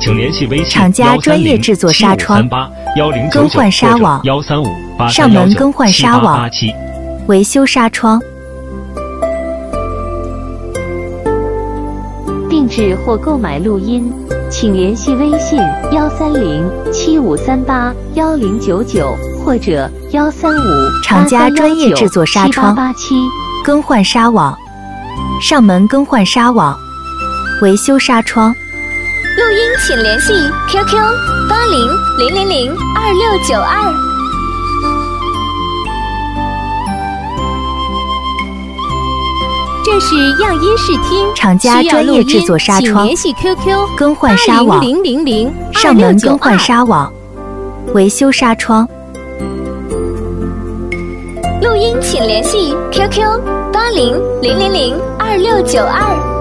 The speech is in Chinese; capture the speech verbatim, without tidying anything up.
请联系微信厂家专业制作纱窗，更换纱网， 幺三五八上门更换纱网，维修纱窗。 定制或购买录音，请联系微信幺三零七五三八幺零九九或者幺三五厂家专业制作纱窗，更换纱网，上门更换纱网，维修纱窗。 录音请联系 Q Q 八零零零零二六九二。 这是样音视听， 厂家专业制作纱窗， 请联系 Q Q 更换纱网， 零零零上门更换纱网，维修纱窗。 录音请联系 Q Q 八零零零零二六九二。